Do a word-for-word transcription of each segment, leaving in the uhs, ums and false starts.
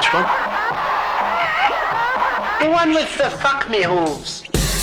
Which one? The one with the fuck me hooves.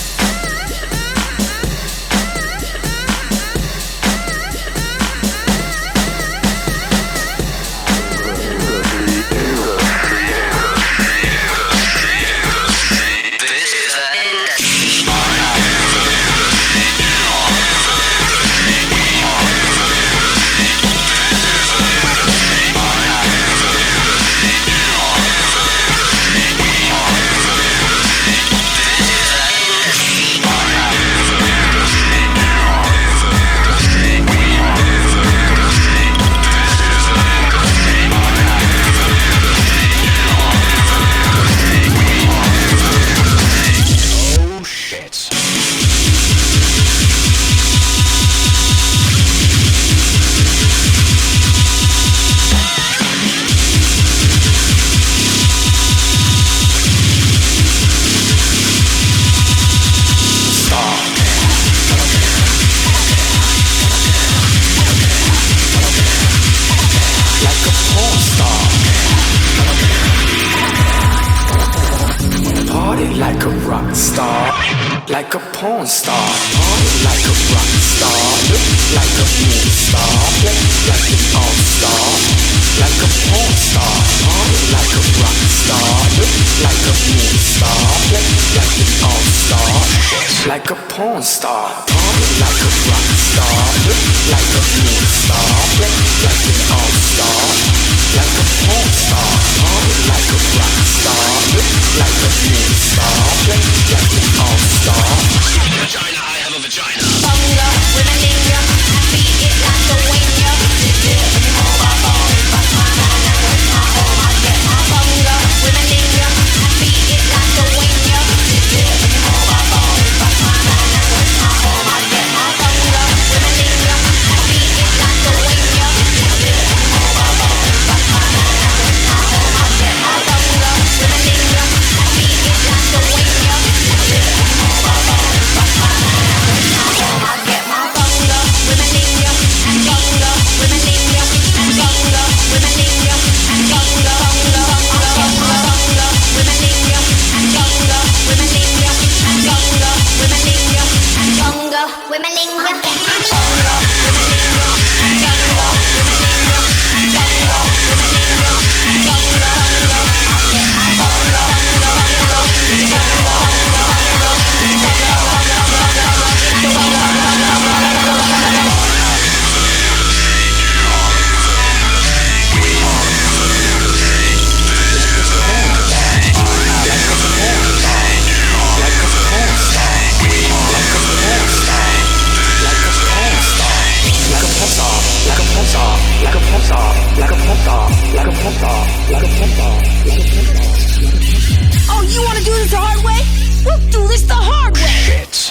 Like a rock star, like a porn star, like a rock star, like a movie star, like an all-star, like a porn star, like a rock star, like a movie star, like an all-star, like a porn star, like a rock star, like a movie star, like an all-star, like a porn star, like a rock star, like a movie star. Like an all-star. Vagina, I have a vagina. Bongo, with a nigga, I beat it like a winger. Move my phone, fuck my man, and with my home, I get my bongo. With a nigga, I beat it like a winger. Move my phone, fuck my man, and with my home, I get my bongo. With a nigga, I beat it like a winger. Move my phone, fuck my man, and with my home, I get my bongo. With a nigga, I beat it like a winger. Oh, you want to do this the hard way? We'll do this the hard way. Shit.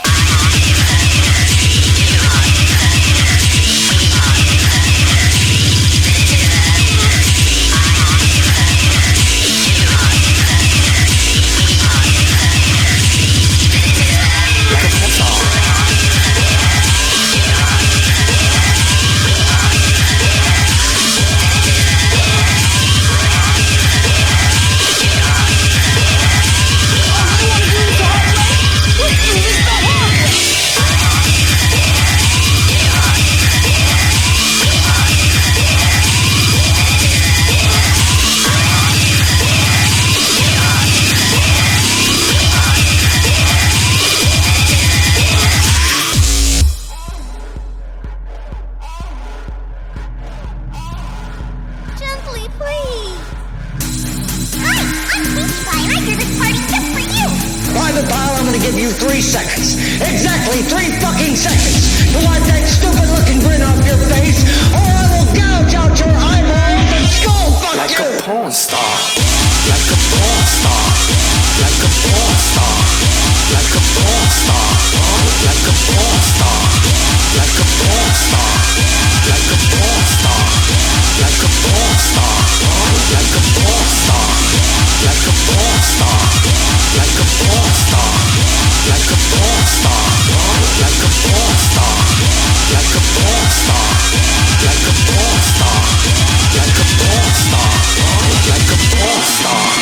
Three seconds. Exactly three fucking seconds to wipe that stupid looking grin off your face, or I will gouge out your eyeballs and skull fuck like you! Like a porn star. Like a porn star. Like a porn star. Like a porn star. Like a porn star. Like a porn star. Like a porn star. Like a porn star. Like a porn star. Like a porn star. Like a porn star. Like a porn star. Like a porn star. Like a porn star. Like a porn star. Like a porn star. Like a porn star.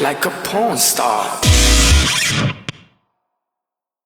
like a porn star.